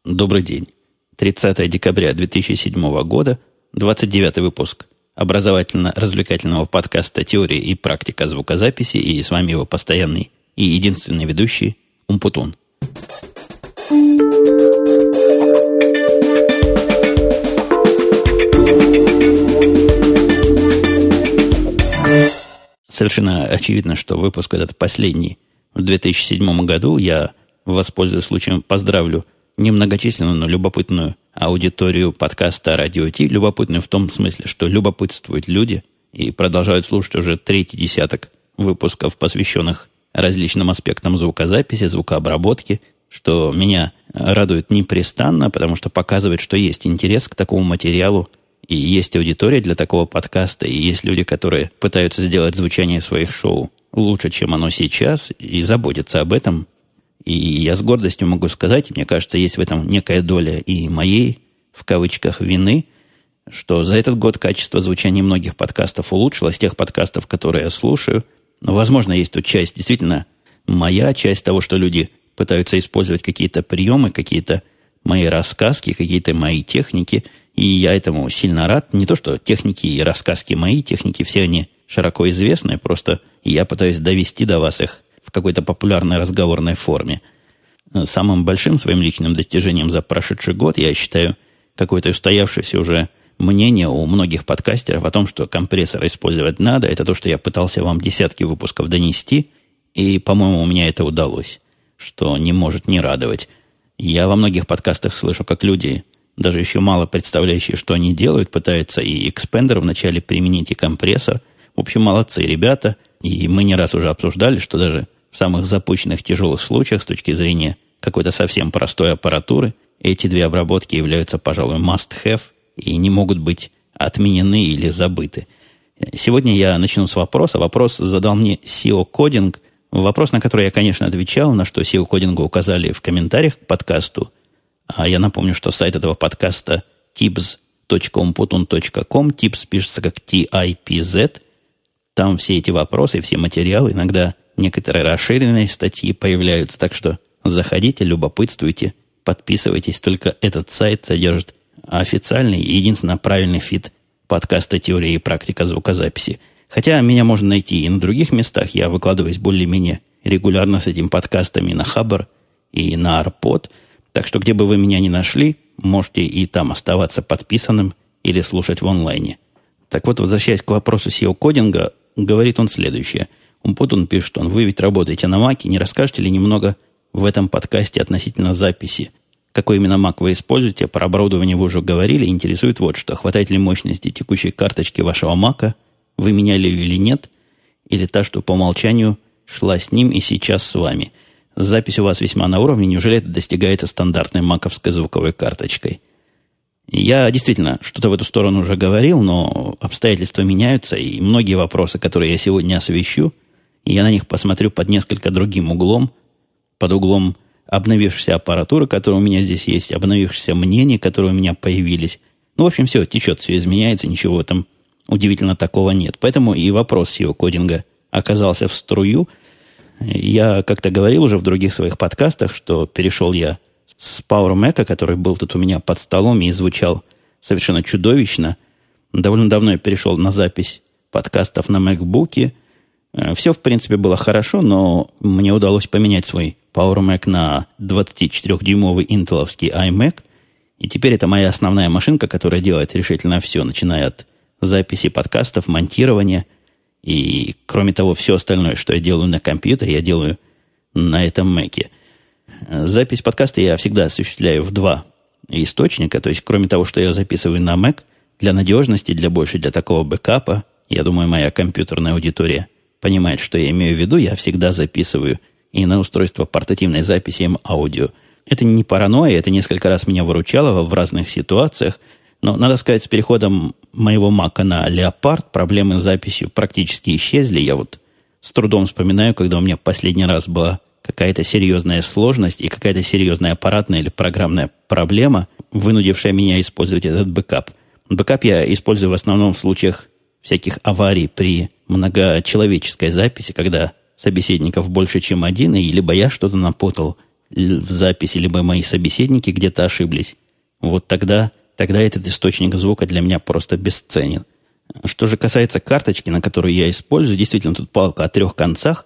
Добрый день. 30 декабря 2007 года, 29 выпуск образовательно-развлекательного подкаста «Теория и практика звукозаписи», и с вами его постоянный и единственный ведущий Умпутун. Совершенно очевидно, что выпуск этот последний в 2007 году. Я, воспользуясь случаем, поздравлю немногочисленную, но любопытную аудиторию подкаста «Радио Ти». Любопытную в том смысле, что любопытствуют люди и продолжают слушать уже третий десяток выпусков, посвященных различным аспектам звукозаписи, звукообработки, что меня радует непрестанно, потому что показывает, что есть интерес к такому материалу, и есть аудитория для такого подкаста, и есть люди, которые пытаются сделать звучание своих шоу лучше, чем оно сейчас, и заботятся об этом. И я с гордостью могу сказать, мне кажется, есть в этом некая доля и моей, в кавычках, вины, что за этот год качество звучания многих подкастов улучшилось, тех подкастов, которые я слушаю. Но, возможно, есть тут часть, действительно, моя часть того, что люди пытаются использовать какие-то приемы, какие-то мои рассказки, какие-то мои техники, и я этому сильно рад. Не то, что техники и рассказки мои, техники все они широко известны, просто я пытаюсь довести до вас их в какой-то популярной разговорной форме. Самым большим своим личным достижением за прошедший год я считаю какое-то устоявшееся уже мнение у многих подкастеров о том, что компрессор использовать надо. Это то, что я пытался вам десятки выпусков донести, и, по-моему, у меня это удалось, что не может не радовать. Я во многих подкастах слышу, как люди, даже еще мало представляющие, что они делают, пытаются и экспендер вначале применить, и компрессор. В общем, молодцы ребята. И мы не раз уже обсуждали, что даже в самых запущенных тяжелых случаях с точки зрения какой-то совсем простой аппаратуры эти две обработки являются, пожалуй, must-have и не могут быть отменены или забыты. Сегодня я начну с вопроса. Вопрос задал мне SEO Coding. Вопрос, на который я, конечно, отвечал, на что SEO Coding указали в комментариях к подкасту. А я напомню, что сайт этого подкаста tips.umputun.com. Tips пишется как TIPZ. Там все эти вопросы, все материалы, иногда некоторые расширенные статьи появляются. Так что заходите, любопытствуйте, подписывайтесь. Только этот сайт содержит официальный и единственно правильный фид подкаста «Теория и практика звукозаписи». Хотя меня можно найти и на других местах. Я выкладываюсь более-менее регулярно с этим подкастами на Хабр и на Арпод. Так что где бы вы меня ни нашли, можете и там оставаться подписанным или слушать в онлайне. Так вот, возвращаясь к вопросу SEO-кодинга, говорит он следующее. Умпутун пишет, вы ведь работаете на Маке, не расскажете ли немного в этом подкасте относительно записи? Какой именно Mac вы используете? Про оборудование вы уже говорили. Интересует вот что. Хватает ли мощности текущей карточки вашего Мака? Вы меняли ее или нет? Или та, что по умолчанию шла с ним и сейчас с вами? Запись у вас весьма на уровне. Неужели это достигается стандартной маковской звуковой карточкой? Я действительно что-то в эту сторону уже говорил, но обстоятельства меняются, и многие вопросы, которые я сегодня освещу, я на них посмотрю под несколько другим углом, под углом обновившейся аппаратуры, которая у меня здесь есть, обновившихся мнений, которые у меня появились. В общем, все течет, все изменяется, ничего в этом удивительно такого нет. Поэтому и вопрос SEO-кодинга оказался в струю. Я как-то говорил уже в других своих подкастах, что перешел я с Power Mac, который был тут у меня под столом и звучал совершенно чудовищно. Довольно давно я перешел на запись подкастов на MacBook. Все, в принципе, было хорошо, но мне удалось поменять свой Power Mac на 24-дюймовый интеловский iMac. И теперь это моя основная машинка, которая делает решительно все, начиная от записи подкастов, монтирования. И, кроме того, все остальное, что я делаю на компьютере, я делаю на этом Mac'е. Запись подкаста я всегда осуществляю в два источника. То есть, кроме того, что я записываю на Mac, для надежности, для такого бэкапа, я думаю, моя компьютерная аудитория понимает, что я имею в виду, я всегда записываю и на устройство портативной записи аудио. Это не паранойя, это несколько раз меня выручало в разных ситуациях. Но, надо сказать, с переходом моего Мака на Леопард проблемы с записью практически исчезли. Я вот с трудом вспоминаю, когда у меня последний раз была какая-то серьезная сложность и какая-то серьезная аппаратная или программная проблема, вынудившая меня использовать этот бэкап. Бэкап я использую в основном в случаях всяких аварий при многочеловеческой записи, когда собеседников больше, чем один, и либо я что-то напутал в записи, либо мои собеседники где-то ошиблись, вот тогда этот источник звука для меня просто бесценен. Что же касается карточки, на которую я использую, действительно, тут палка о 3 концах.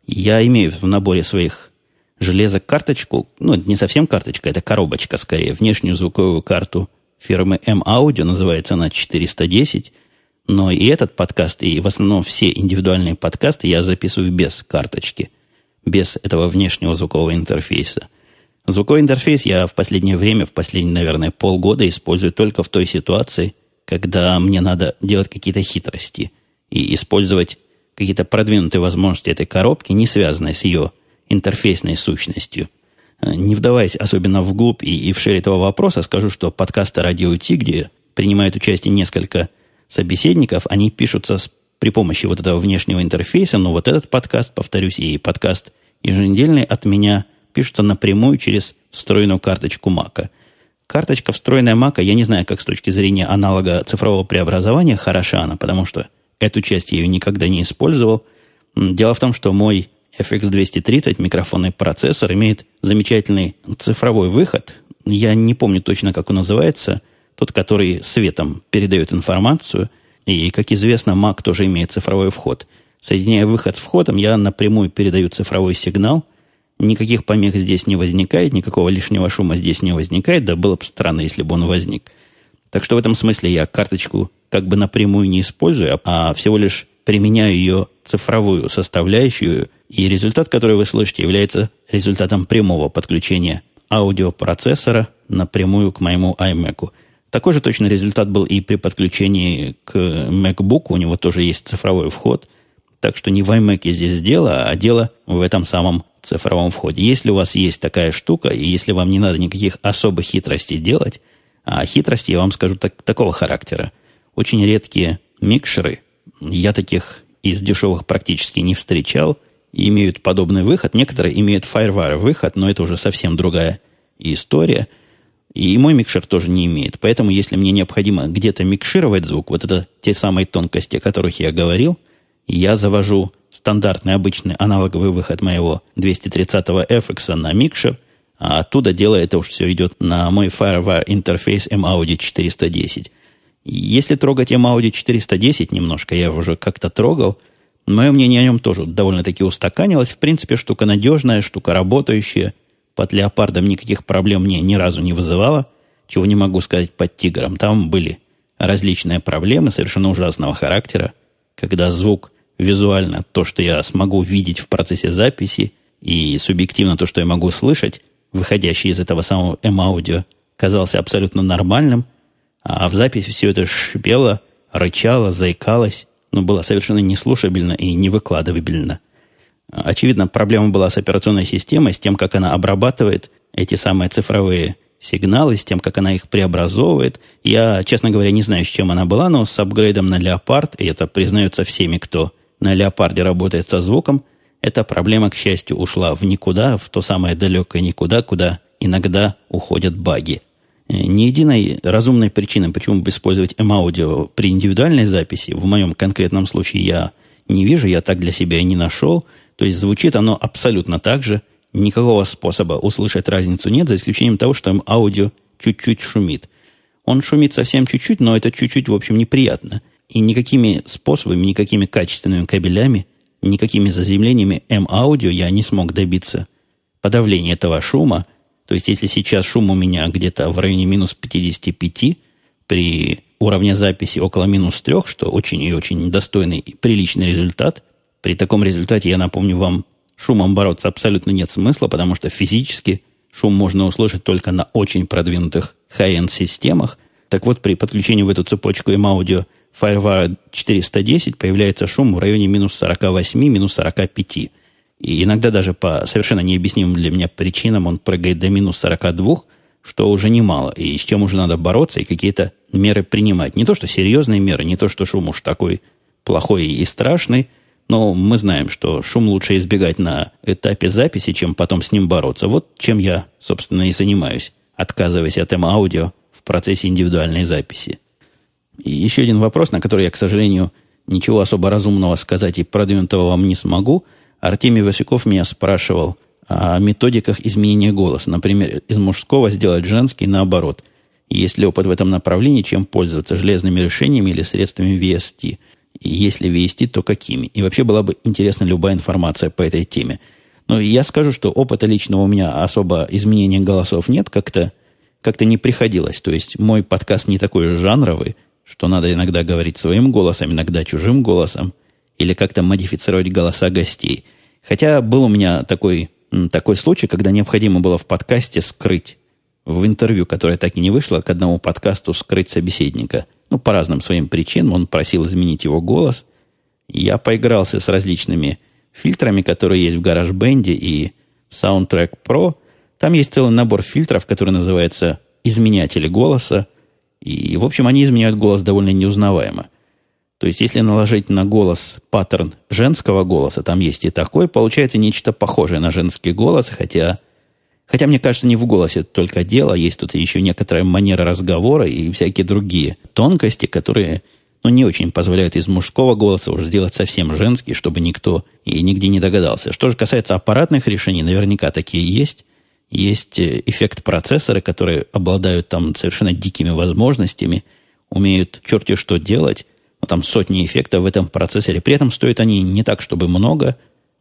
Я имею в наборе своих железок карточку, не совсем карточка, это коробочка скорее, внешнюю звуковую карту фирмы M-Audio, называется она 410, но и этот подкаст, и в основном все индивидуальные подкасты я записываю без карточки, без этого внешнего звукового интерфейса. Звуковой интерфейс я в последнее время, наверное, полгода использую только в той ситуации, когда мне надо делать какие-то хитрости и использовать какие-то продвинутые возможности этой коробки, не связанные с ее интерфейсной сущностью. Не вдаваясь особенно вглубь и в шире этого вопроса, скажу, что подкасты «Радио Ти», где принимают участие несколько собеседников, они пишутся при помощи вот этого внешнего интерфейса, но вот этот подкаст, повторюсь, и подкаст еженедельный от меня пишутся напрямую через встроенную карточку Мака. Карточка встроенная Мака, я не знаю, как с точки зрения аналога цифрового преобразования хороша она, потому что эту часть я ее никогда не использовал. Дело в том, что мой FX230 микрофонный процессор имеет замечательный цифровой выход. Я не помню точно, как он называется. Тот, который светом передает информацию. И, как известно, Mac тоже имеет цифровой вход. Соединяя выход с входом, я напрямую передаю цифровой сигнал. Никаких помех здесь не возникает, никакого лишнего шума здесь не возникает. Да было бы странно, если бы он возник. Так что в этом смысле я карточку как бы напрямую не использую, а всего лишь применяю ее цифровую составляющую. И результат, который вы слышите, является результатом прямого подключения аудиопроцессора напрямую к моему iMac. Такой же точно результат был и при подключении к MacBook. У него тоже есть цифровой вход. Так что не в iMac здесь дело, а дело в этом самом цифровом входе. Если у вас есть такая штука, и если вам не надо никаких особых хитростей делать, а хитрости, я вам скажу, такого характера. Очень редкие микшеры, я таких из дешевых практически не встречал, имеют подобный выход. Некоторые имеют FireWire выход, но это уже совсем другая история. И мой микшер тоже не имеет. Поэтому, если мне необходимо где-то микшировать звук, вот это те самые тонкости, о которых я говорил, я завожу стандартный, обычный аналоговый выход моего 230-го FX на микшер, а оттуда делая это уж все идет на мой FireWire интерфейс M-Audio 410. Если трогать M-Audio 410 немножко, я уже как-то трогал, мое мнение о нем тоже довольно-таки устаканилось. В принципе, штука надежная, штука работающая. Под леопардом никаких проблем мне ни разу не вызывала, чего не могу сказать под тигром. Там были различные проблемы совершенно ужасного характера, когда звук визуально, то, что я смогу видеть в процессе записи, и субъективно то, что я могу слышать, выходящий из этого самого M-Audio, казался абсолютно нормальным, а в записи все это шипело, рычало, заикалось, но было совершенно неслушабельно и невыкладывабельно. Очевидно, проблема была с операционной системой, с тем, как она обрабатывает эти самые цифровые сигналы, с тем, как она их преобразовывает. Я, честно говоря, не знаю, с чем она была, но с апгрейдом на Leopard, и это признается всеми, кто на Leopard работает со звуком, эта проблема, к счастью, ушла в никуда, в то самое далекое никуда, куда иногда уходят баги. Ни единой разумной причины, почему бы использовать M-Audio при индивидуальной записи, в моем конкретном случае я не вижу, я так для себя и не нашел. То есть звучит оно абсолютно так же. Никакого способа услышать разницу нет, за исключением того, что M-Audio чуть-чуть шумит. Он шумит совсем чуть-чуть, но это чуть-чуть, в общем, неприятно. И никакими способами, никакими качественными кабелями, никакими заземлениями M-Audio я не смог добиться подавления этого шума. То есть, если сейчас шум у меня где-то в районе минус 55, при уровне записи около минус 3, что очень и очень достойный и приличный результат, при таком результате, я напомню вам, шумом бороться абсолютно нет смысла, потому что физически шум можно услышать только на очень продвинутых high-end системах. Так вот, при подключении в эту цепочку M-Audio FireWire 410 появляется шум в районе минус 48, минус 45. И иногда даже по совершенно необъяснимым для меня причинам он прыгает до минус 42, что уже немало, и с чем уже надо бороться, и какие-то меры принимать. Не то, что серьезные меры, не то, что шум уж такой плохой и страшный, но мы знаем, что шум лучше избегать на этапе записи, чем потом с ним бороться. Вот чем я, собственно, и занимаюсь, отказываясь от M-Audio в процессе индивидуальной записи. И еще один вопрос, на который я, к сожалению, ничего особо разумного сказать и продвинутого вам не смогу. Артемий Васюков меня спрашивал о методиках изменения голоса. Например, из мужского сделать женский наоборот. И есть ли опыт в этом направлении, чем пользоваться, железными решениями или средствами VST? И если VST, то какими? И вообще была бы интересна любая информация по этой теме. Но я скажу, что опыта личного у меня особо изменения голосов нет, как-то не приходилось. То есть мой подкаст не такой жанровый, что надо иногда говорить своим голосом, иногда чужим голосом, или как-то модифицировать голоса гостей. Хотя был у меня такой случай, когда необходимо было в подкасте скрыть, в интервью, которое так и не вышло, к одному подкасту скрыть собеседника. Ну, по разным своим причинам. Он просил изменить его голос. Я поигрался с различными фильтрами, которые есть в GarageBand и в Soundtrack Pro. Там есть целый набор фильтров, который называется «изменятели голоса». И, в общем, они изменяют голос довольно неузнаваемо. То есть, если наложить на голос паттерн женского голоса, там есть и такой, получается нечто похожее на женский голос, хотя мне кажется, не в голосе только дело, есть тут еще некоторая манера разговора и всякие другие тонкости, которые не очень позволяют из мужского голоса уже сделать совсем женский, чтобы никто и нигде не догадался. Что же касается аппаратных решений, наверняка такие есть. Есть эффект процессоры, которые обладают там совершенно дикими возможностями, умеют черти что делать. Там сотни эффектов в этом процессоре. При этом стоят они не так, чтобы много.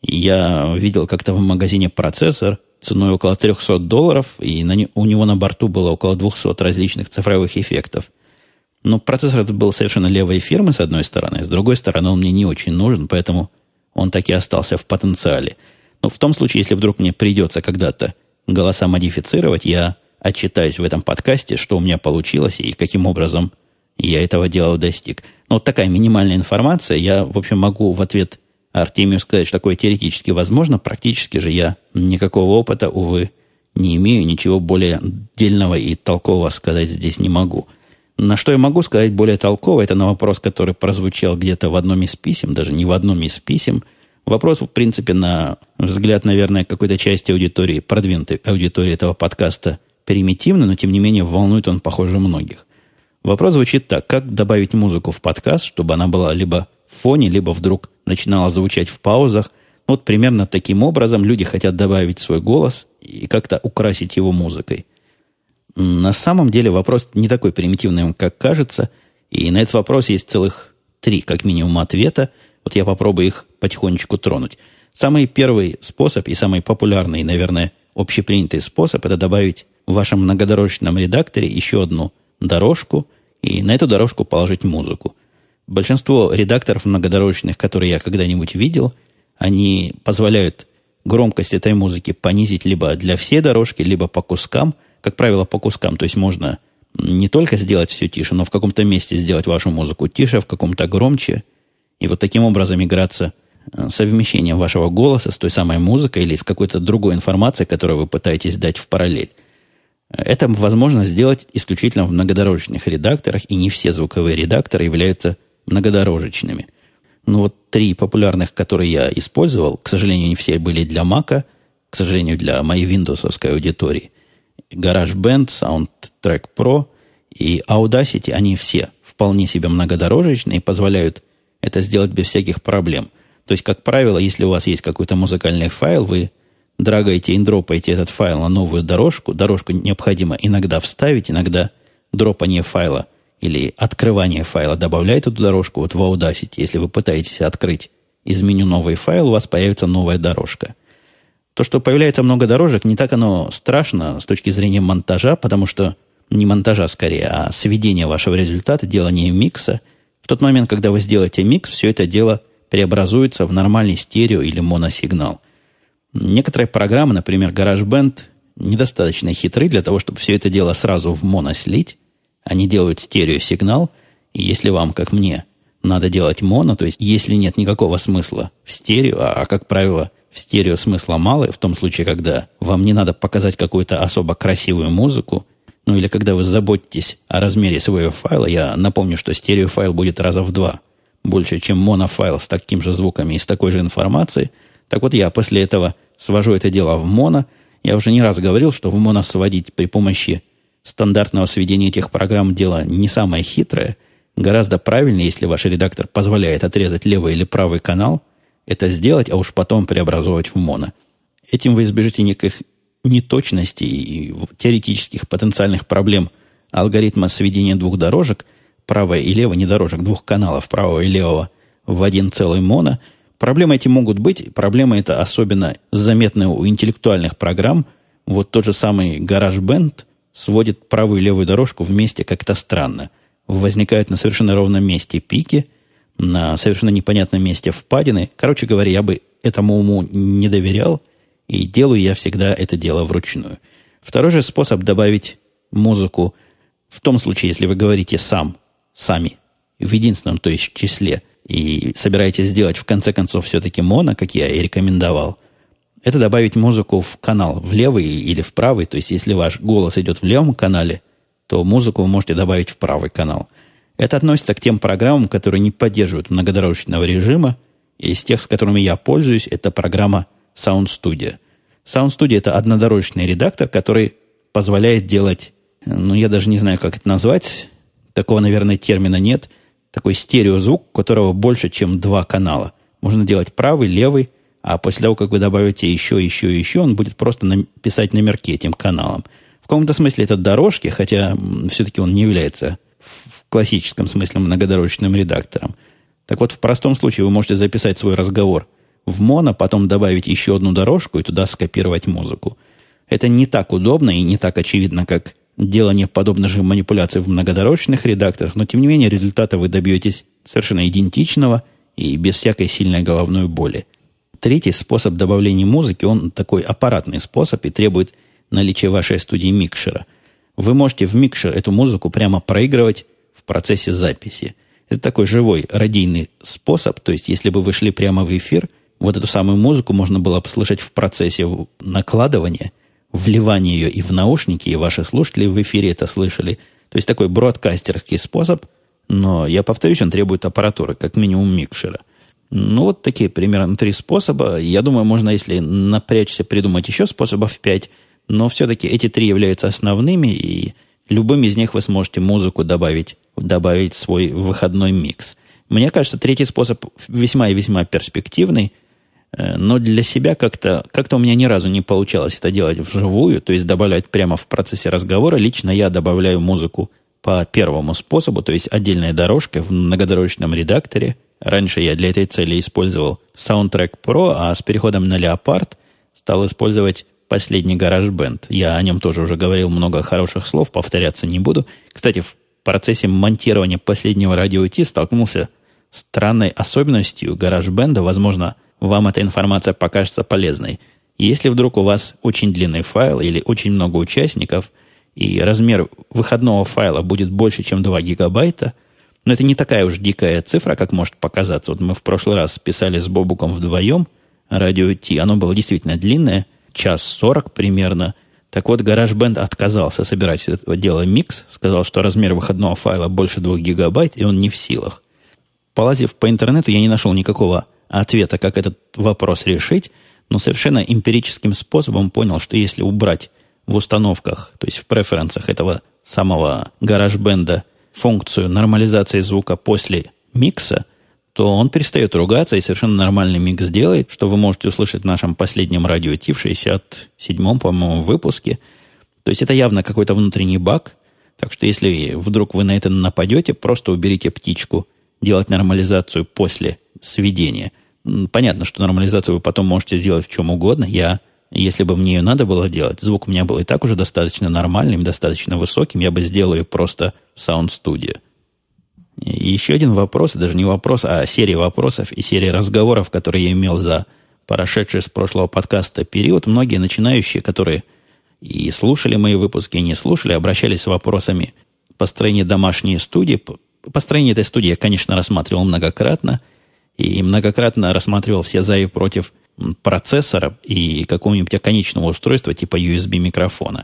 Я видел как-то в магазине процессор ценой около $300, и у него на борту было около 200 различных цифровых эффектов. Но процессор этот был совершенно левой фирмы, с одной стороны. С другой стороны, он мне не очень нужен, поэтому он так и остался в потенциале. Но в том случае, если вдруг мне придется когда-то голоса модифицировать, я отчитаюсь в этом подкасте, что у меня получилось и каким образом я этого дела достиг. Но вот такая минимальная информация. Я, в общем, могу в ответ Артемию сказать, что такое теоретически возможно. Практически же я никакого опыта, увы, не имею. Ничего более дельного и толкового сказать здесь не могу. На что я могу сказать более толково, это на вопрос, который прозвучал где-то в одном из писем, даже не в одном из писем. Вопрос, в принципе, на взгляд, наверное, какой-то части аудитории, продвинутой аудитории этого подкаста, примитивный, но, тем не менее, волнует он, похоже, многих. Вопрос звучит так. Как добавить музыку в подкаст, чтобы она была либо в фоне, либо вдруг начинала звучать в паузах? Вот примерно таким образом люди хотят добавить свой голос и как-то украсить его музыкой. На самом деле вопрос не такой примитивный, как кажется. И на этот вопрос есть целых 3, как минимум, ответа. Вот я попробую их потихонечку тронуть. Самый первый способ и самый популярный, наверное, общепринятый способ – это добавить в вашем многодорожном редакторе еще одну дорожку и на эту дорожку положить музыку. Большинство редакторов многодорожных, которые я когда-нибудь видел, они позволяют громкость этой музыки понизить либо для всей дорожки, либо по кускам. Как правило, по кускам. То есть можно не только сделать все тише, но в каком-то месте сделать вашу музыку тише, в каком-то громче. И вот таким образом играться совмещением вашего голоса с той самой музыкой или с какой-то другой информацией, которую вы пытаетесь дать в параллель. Это возможно сделать исключительно в многодорожечных редакторах, и не все звуковые редакторы являются многодорожечными. Ну вот 3 популярных, которые я использовал, к сожалению, не все были для Mac, к сожалению, для моей виндовсовской аудитории. GarageBand, Soundtrack Pro и Audacity, они все вполне себе многодорожечные и позволяют это сделать без всяких проблем. То есть, как правило, если у вас есть какой-то музыкальный файл, вы драгаете и дропаете этот файл на новую дорожку. Дорожку необходимо иногда вставить, иногда дропание файла или открывание файла добавляет эту дорожку. Вот в Audacity, если вы пытаетесь открыть из меню новый файл, у вас появится новая дорожка. То, что появляется много дорожек, не так оно страшно с точки зрения монтажа, потому что не монтажа скорее, а сведения вашего результата, делания микса. В тот момент, когда вы сделаете микс, все это дело преобразуется в нормальный стерео или моносигнал. Некоторые программы, например, GarageBand, недостаточно хитры для того, чтобы все это дело сразу в моно слить. Они делают стереосигнал, и если вам, как мне, надо делать моно, то есть если нет никакого смысла в стерео, а как правило, в стерео смысла мало, в том случае, когда вам не надо показать какую-то особо красивую музыку, ну или когда вы заботитесь о размере своего файла, я напомню, что стереофайл будет раза в 2 больше, чем монофайл с такими же звуками и с такой же информацией. Так вот, я после этого свожу это дело в моно. Я уже не раз говорил, что в моно сводить при помощи стандартного сведения этих программ дело не самое хитрое. Гораздо правильнее, если ваш редактор позволяет отрезать левый или правый канал, это сделать, а уж потом преобразовывать в моно. Этим вы избежите неких неточностей и теоретических потенциальных проблем алгоритма сведения двух дорожек, правой и левой, не дорожек, двух каналов правого и левого в один целый моно. Проблемы эти могут быть. Проблемы это особенно заметны у интеллектуальных программ. Вот тот же самый GarageBand сводит правую и левую дорожку вместе как-то странно. Возникают на совершенно ровном месте пики, на совершенно непонятном месте впадины. Короче говоря, я бы этому уму не доверял, и делаю я всегда это дело вручную. Второй же способ добавить музыку в том случае, если вы говорите сами, в единственном, то есть числе, и собираетесь сделать в конце концов все-таки моно, как я и рекомендовал, это добавить музыку в канал, в левый или в правый. То есть, если ваш голос идет в левом канале, то музыку вы можете добавить в правый канал. Это относится к тем программам, которые не поддерживают многодорожечного режима. И из тех, с которыми я пользуюсь, это программа Sound Studio. Sound Studio – это однодорожечный редактор, который позволяет делать, я даже не знаю, как это назвать, такого, наверное, термина нет, такой стереозвук, у которого больше, чем два канала. Можно делать правый, левый, а после того, как вы добавите еще, он будет просто писать номерки этим каналам. В каком-то смысле это дорожки, хотя все-таки он не является в классическом смысле многодорожечным редактором. Так вот, в простом случае вы можете записать свой разговор в моно, потом добавить еще одну дорожку и туда скопировать музыку. Это не так удобно и не так очевидно, как делание подобных же манипуляций в многодорожечных редакторах, но тем не менее результата вы добьетесь совершенно идентичного и без всякой сильной головной боли. Третий способ добавления музыки, он такой аппаратный способ и требует наличия в вашей студии микшера. Вы можете в микшер эту музыку прямо проигрывать в процессе записи. Это такой живой радийный способ, то есть если бы вы шли прямо в эфир, вот эту самую музыку можно было послушать в процессе накладывания, вливания ее и в наушники, и ваши слушатели в эфире это слышали. То есть такой бродкастерский способ, но, я повторюсь, он требует аппаратуры, как минимум микшера. Вот такие примерно 3 способа. Я думаю, можно, если напрячься, придумать еще способов 5, но все-таки эти 3 являются основными, и любым из них вы сможете музыку добавить в свой выходной микс. Мне кажется, третий способ весьма и весьма перспективный, но для себя как-то у меня ни разу не получалось это делать вживую, то есть добавлять прямо в процессе разговора. Лично я добавляю музыку по первому способу, то есть отдельная дорожка в многодорожечном редакторе. Раньше я для этой цели использовал Soundtrack Pro, а с переходом на Leopard стал использовать последний GarageBand. Я о нем тоже уже говорил много хороших слов, повторяться не буду. Кстати, в процессе монтирования последнего радио Ти столкнулся с странной особенностью GarageBand. Возможно, вам эта информация покажется полезной. Если вдруг у вас очень длинный файл или очень много участников, и размер выходного файла будет больше, чем 2 гигабайта, но это не такая уж дикая цифра, как может показаться. Вот мы в прошлый раз писали с Бобуком вдвоем радио Ти. Оно было действительно длинное, 1:40 примерно. Так вот, GarageBand отказался собирать из этого дела микс, сказал, что размер выходного файла больше 2 гигабайт, и он не в силах. Полазив по интернету, я не нашел никакого ответа, как этот вопрос решить, но совершенно эмпирическим способом понял, что если убрать в установках, то есть в преференсах этого самого GarageBand функцию нормализации звука после микса, то он перестает ругаться и совершенно нормальный микс делает, что вы можете услышать в нашем последнем радио Ти в 67-м, по-моему, выпуске. То есть это явно какой-то внутренний баг. Так что если вдруг вы на это нападете, просто уберите птичку, делать нормализацию после сведения. Понятно, что нормализацию вы потом можете сделать в чем угодно. Если бы мне ее надо было делать, звук у меня был и так уже достаточно нормальным, достаточно высоким, я бы сделал ее просто в Sound Studio. И еще один вопрос, даже не вопрос, а серия вопросов и серия разговоров, которые я имел за прошедший с прошлого подкаста период. Многие начинающие, которые и слушали мои выпуски, и не слушали, обращались с вопросами построения домашней студии. Построение этой студии я, конечно, рассматривал многократно, и многократно рассматривал все за и против процессора и какого-нибудь оконечного устройства типа USB-микрофона.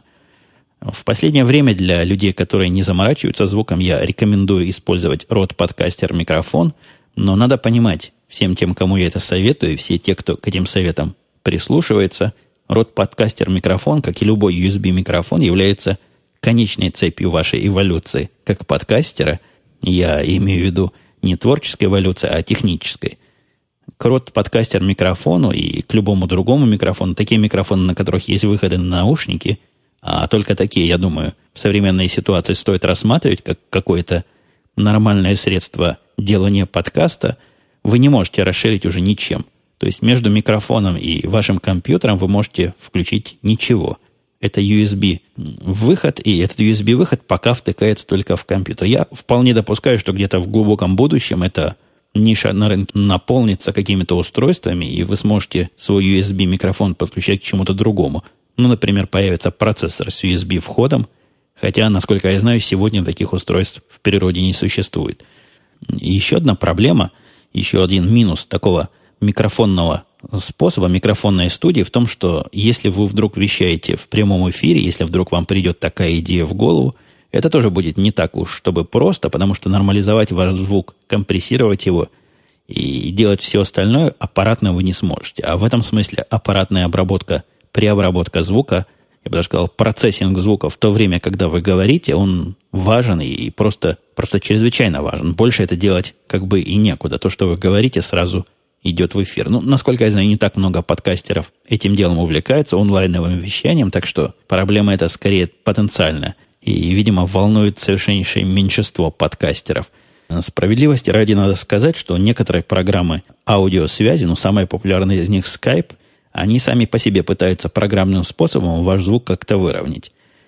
В последнее время для людей, которые не заморачиваются звуком, я рекомендую использовать Rode Podcaster микрофон, но надо понимать всем тем, кому я это советую, и все те, кто к этим советам прислушивается, Rode Podcaster микрофон, как и любой USB-микрофон, является конечной цепью вашей эволюции как подкастера. Я имею в виду не творческой эволюции, а технической. к рот-подкастер-микрофону и к любому другому микрофону, такие микрофоны, на которых есть выходы на наушники, а только такие, я думаю, в современной ситуации стоит рассматривать как какое-то нормальное средство делания подкаста, вы не можете расширить уже ничем. То есть между микрофоном и вашим компьютером вы можете включить ничего. Это USB-выход, и этот USB-выход пока втыкается только в компьютер. Я вполне допускаю, что где-то в глубоком будущем эта ниша на рынке наполнится какими-то устройствами, и вы сможете свой USB-микрофон подключать к чему-то другому. Ну, например, появится процессор с USB-входом, хотя, насколько я знаю, сегодня таких устройств в природе не существует. И еще одна проблема, еще один минус такого микрофонного способа, микрофонной студии в том, что если вы вдруг вещаете в прямом эфире, если вдруг вам придет такая идея в голову, это тоже будет не так уж, чтобы просто, потому что нормализовать ваш звук, компрессировать его и делать все остальное аппаратно вы не сможете. А в этом смысле аппаратная обработка, преобработка звука, я бы даже сказал, процессинг звука в то время, когда вы говорите, он важен и просто чрезвычайно важен. Больше это делать как бы и некуда. То, что вы говорите, сразу идет в эфир. Ну, насколько я знаю, не так много подкастеров этим делом увлекается, онлайновым вещанием, так что проблема эта скорее потенциальная. И, видимо, волнует совершеннейшее меньшинство подкастеров. Справедливости ради надо сказать, что некоторые программы аудиосвязи, ну, самая популярная из них Skype, они сами по себе пытаются программным способом ваш звук как-то выровнять.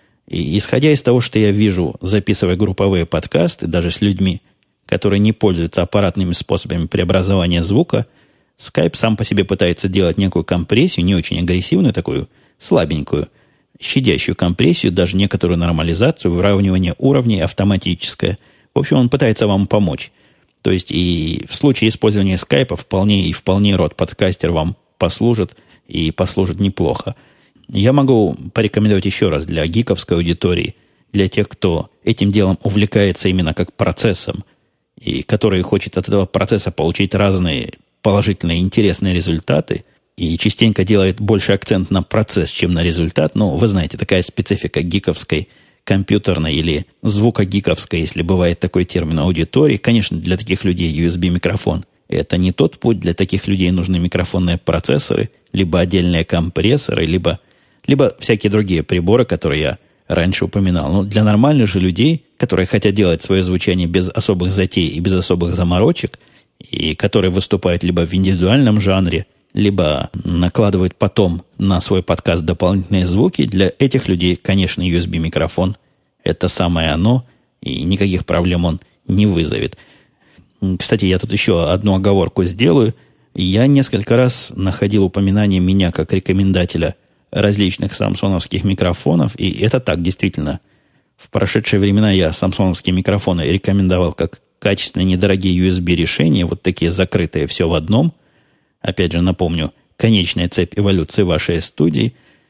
И исходя из того, что я вижу, записывая групповые подкасты, даже с людьми, которые не пользуются аппаратными способами преобразования звука, Skype сам по себе пытается делать некую компрессию, не очень агрессивную, такую слабенькую, щадящую компрессию, даже некоторую нормализацию, выравнивание уровней автоматическое. В общем, он пытается вам помочь. То есть и в случае использования Skype вполне род-подкастер вам послужит, и послужит неплохо. Я могу порекомендовать еще раз для гиковской аудитории, для тех, кто этим делом увлекается именно как процессом, и который хочет от этого процесса получить разные положительные, интересные результаты, и частенько делает больше акцент на процесс, чем на результат. Ну, вы знаете, такая специфика гиковской, компьютерной или звукогиковской, если бывает такой термин, аудитории. Конечно, для таких людей USB-микрофон – это не тот путь. Для таких людей нужны микрофонные процессоры, либо отдельные компрессоры, либо всякие другие приборы, которые я раньше упоминал. Но для нормальных же людей, которые хотят делать свое звучание без особых затей и без особых заморочек, и которые выступают либо в индивидуальном жанре, либо накладывают потом на свой подкаст дополнительные звуки, для этих людей, конечно, USB-микрофон – это самое оно, и никаких проблем он не вызовет. Кстати, я тут еще одну оговорку сделаю. Я несколько раз находил упоминание меня как рекомендателя различных самсоновских микрофонов, и это так, действительно. В прошедшие времена я самсоновские микрофоны рекомендовал как качественные, недорогие USB-решения, вот такие закрытые, все в одном. Опять же, напомню, конечная цепь эволюции вашей студии.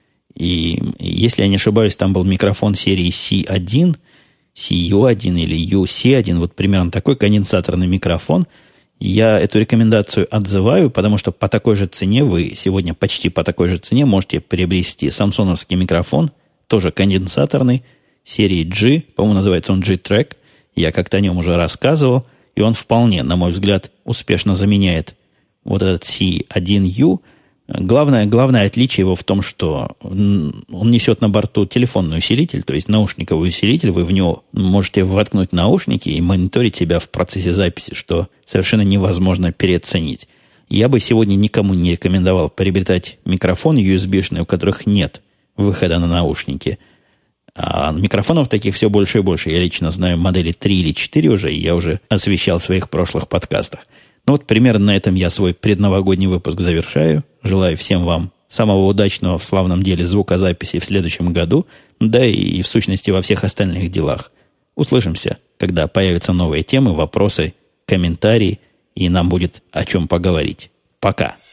И если я не ошибаюсь, там был микрофон серии C1, CU1 или UC1, вот примерно такой конденсаторный микрофон. Я эту рекомендацию отзываю, потому что по такой же цене, вы сегодня почти по такой же цене можете приобрести самсоновский микрофон, тоже конденсаторный, серии G, по-моему, называется он G-Track. Я как-то о нем уже рассказывал, и он вполне, на мой взгляд, успешно заменяет вот этот C1U. Главное отличие его в том, что он несет на борту телефонный усилитель, то есть наушниковый усилитель. Вы в него можете воткнуть наушники и мониторить себя в процессе записи, что совершенно невозможно переоценить. Я бы сегодня никому не рекомендовал приобретать микрофон USB-шный, у которых нет выхода на наушники. А микрофонов таких все больше и больше. Я лично знаю модели 3 или 4 уже, и я уже освещал в своих прошлых подкастах. Ну вот примерно на этом я свой предновогодний выпуск завершаю. Желаю всем вам самого удачного в славном деле звукозаписи в следующем году, да и в сущности во всех остальных делах. Услышимся, когда появятся новые темы, вопросы, комментарии, и нам будет о чем поговорить. Пока!